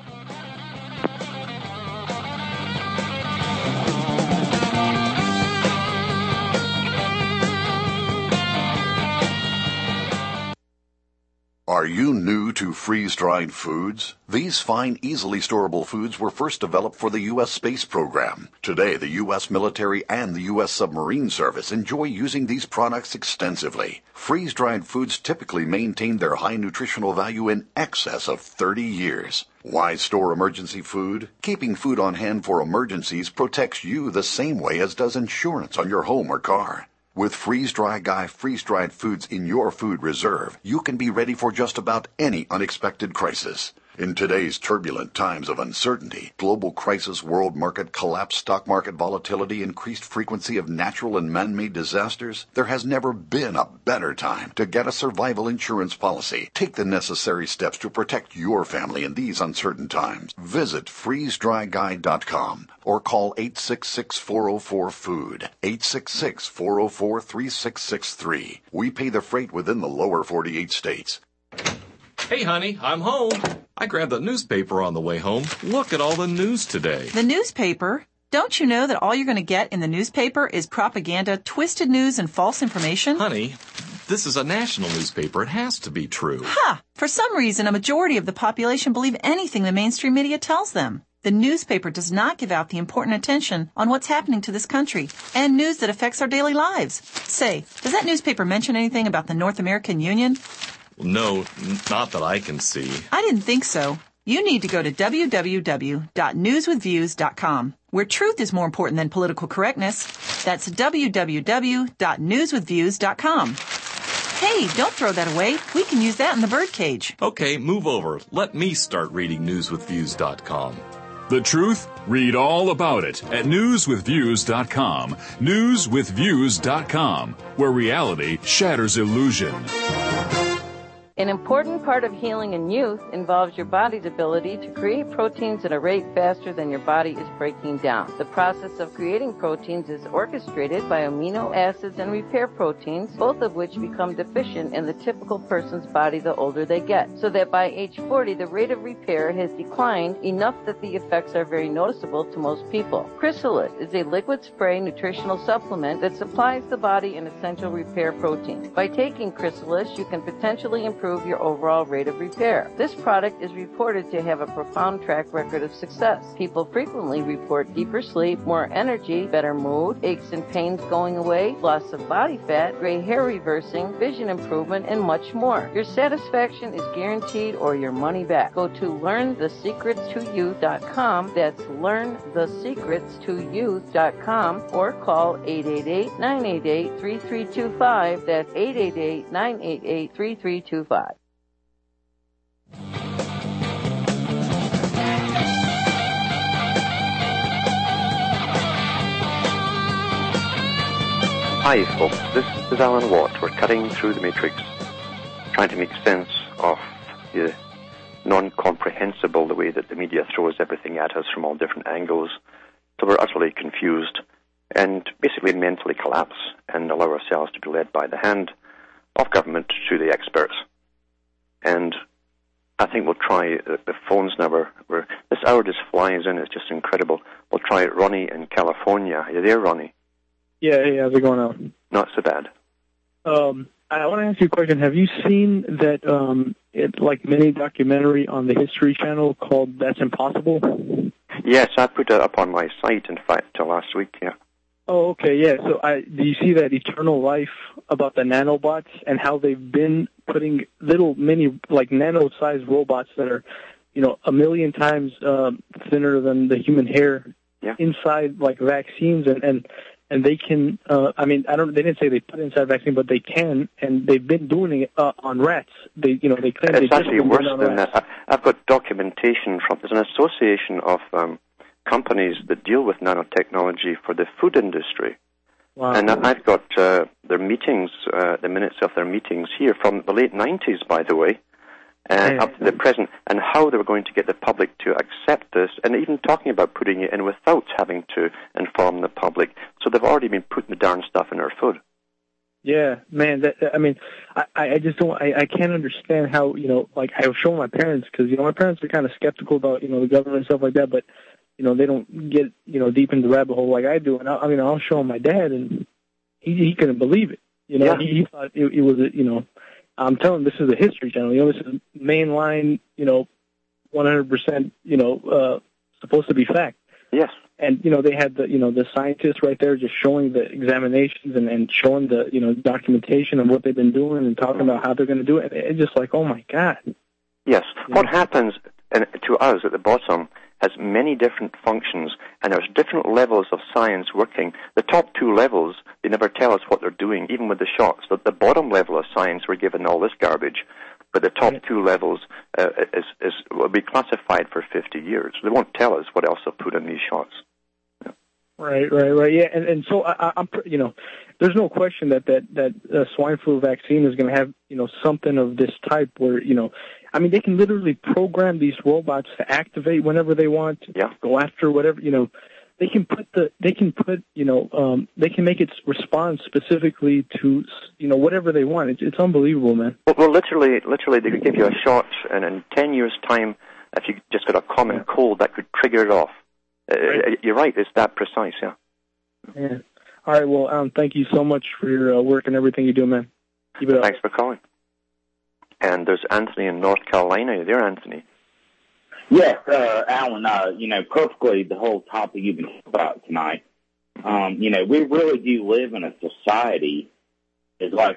Are you new to freeze-dried foods? These fine, easily storable foods were first developed for the U.S. space program. Today, the U.S. military and the U.S. submarine service enjoy using these products extensively. Freeze-dried foods typically maintain their high nutritional value in excess of 30 years. Why store emergency food? Keeping food on hand for emergencies protects you the same way as does insurance on your home or car. With Freeze-Dry Guy freeze-dried foods in your food reserve, you can be ready for just about any unexpected crisis. In today's turbulent times of uncertainty, global crisis, world market collapse, stock market volatility, increased frequency of natural and man-made disasters, there has never been a better time to get a survival insurance policy. Take the necessary steps to protect your family in these uncertain times. Visit freezedryguy.com or call 866-404-FOOD, 866-404-3663. We pay the freight within the lower 48 states. Hey, honey, I'm home. I grabbed the newspaper on the way home. Look at all the news today. The newspaper? Don't you know that all you're going to get in the newspaper is propaganda, twisted news, and false information? Honey, this is a national newspaper. It has to be true. Ha! For some reason, a majority of the population believe anything the mainstream media tells them. The newspaper does not give out the important attention on what's happening to this country and news that affects our daily lives. Say, does that newspaper mention anything about the North American Union? No, not that I can see. I didn't think so. You need to go to www.newswithviews.com, where truth is more important than political correctness. That's www.newswithviews.com. Hey, don't throw that away. We can use that in the birdcage. Okay, move over. Let me start reading newswithviews.com. The truth? Read all about it at newswithviews.com. Newswithviews.com, where reality shatters illusion. An important part of healing in youth involves your body's ability to create proteins at a rate faster than your body is breaking down. The process of creating proteins is orchestrated by amino acids and repair proteins, both of which become deficient in the typical person's body the older they get, so that by age 40 the rate of repair has declined enough that the effects are very noticeable to most people. Chrysalis is a liquid spray nutritional supplement that supplies the body an essential repair protein. By taking Chrysalis, you can potentially improve your overall rate of repair. This product is reported to have a profound track record of success. People frequently report deeper sleep, more energy, better mood, aches and pains going away, loss of body fat, gray hair reversing, vision improvement, and much more. Your satisfaction is guaranteed or your money back. Go to learnthesecretstoyouth.com. That's learnthesecretstoyouth.com or call 888-988-3325. That's 888-988-3325. Hi folks, this is Alan Watt. We're cutting through the matrix, trying to make sense of the non-comprehensible, the way that the media throws everything at us from all different angles, so we're utterly confused and basically mentally collapse and allow ourselves to be led by the hand of government to the experts. And I think we'll try the phones now. This hour just flies in. It's just incredible. We'll try Ronnie in California. Are you there, Ronnie? Yeah, hey, how's it going on? Not so bad. I want to ask you a question. Have you seen that like mini documentary on the History Channel called That's Impossible? Yes, I put it up on my site, in fact, last week, yeah. Oh, okay, yeah. So do you see that Eternal Life about the nanobots and how they've been putting little mini, like nano-sized robots that are, you know, 1 million times thinner than the human hair inside, like, vaccines, and they can, they didn't say they put inside vaccine, but they can, and they've been doing it on rats. They claim it's actually worse than that. I've got documentation from, there's an association of companies that deal with nanotechnology for the food industry. Wow. And I've got their meetings, the minutes of their meetings here from the late 90s, by the way, up to the present, and how they were going to get the public to accept this, and even talking about putting it in without having to inform the public. So they've already been putting the darn stuff in our food. Yeah, man. I just don't. I can't understand how, you know. Like, I was showing my parents, because, you know, my parents are kind of skeptical about, you know, the government and stuff like that. But, you know, they don't get, you know, deep into the rabbit hole like I do. And I'll show my dad, and he couldn't believe it. You know, he thought it was, you know. I'm telling him, this is a History Channel. You know, this is mainline. You know, 100%. You know, supposed to be fact. Yes. And, you know, they had the scientists right there just showing the examinations and showing the, you know, documentation of what they've been doing and talking about how they're going to do it. It's just like, oh, my God. Yes. What happens to us at the bottom has many different functions, and there's different levels of science working. The top 2 levels, they never tell us what they're doing, even with the shots. The bottom level of science, we're given all this garbage. But the top 2 levels will be classified for 50 years. They won't tell us what else they've put in these shots. Right. Yeah, and so I'm, you know, there's no question that swine flu vaccine is going to have, you know, something of this type where, you know, I mean, they can literally program these robots to activate whenever they want, go after whatever, you know. They can you know, they can make it respond specifically to, you know, whatever they want. It's unbelievable, man. Well, literally, they could give you a shot, and in 10 years' time, if you just got a common cold, that could trigger it off. Right. You're right, it's that precise, yeah. Yeah. All right, well, thank you so much for your work and everything you do, man. Keep it up. Thanks for calling. And there's Anthony in North Carolina. Are you there, Anthony? Yes, Alan, you know, perfectly the whole topic you've been talking about tonight. You know, we really do live in a society that's like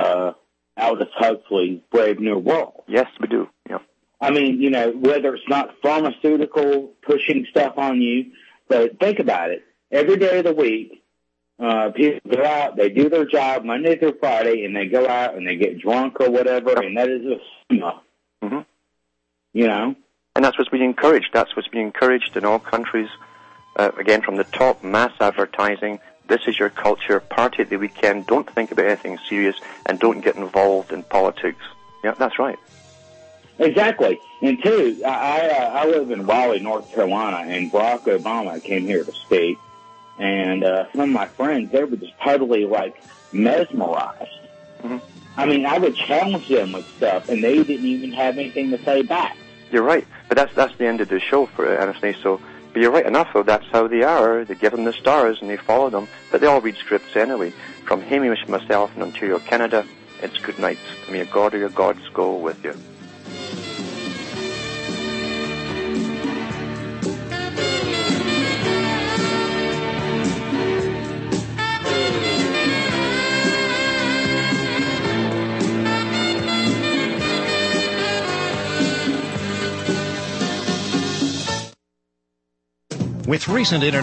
Aldous Huxley's Brave New World. Yes, we do, yeah. I mean, you know, whether it's not pharmaceutical pushing stuff on you, but think about it. Every day of the week, people go out, they do their job Monday through Friday, and they go out and they get drunk or whatever, and that is a Mm-hmm. You know? And that's what's being encouraged. That's what's being encouraged in all countries. Again, from the top, mass advertising. This is your culture. Party at the weekend. Don't think about anything serious, and don't get involved in politics. Yeah, that's right. Exactly. And two, I live in Raleigh, North Carolina, and Barack Obama came here to speak. And some of my friends, they were just totally, like, mesmerized. Mm-hmm. I mean, I would challenge them with stuff, and they didn't even have anything to say back. You're right. But that's the end of the show for it, Anthony. So, but you're right enough, though. That's how they are. They give them the stars, and they follow them. But they all read scripts anyway. From Hamish and myself in Ontario, Canada, it's good night. May your God or your gods go with you. With recent internet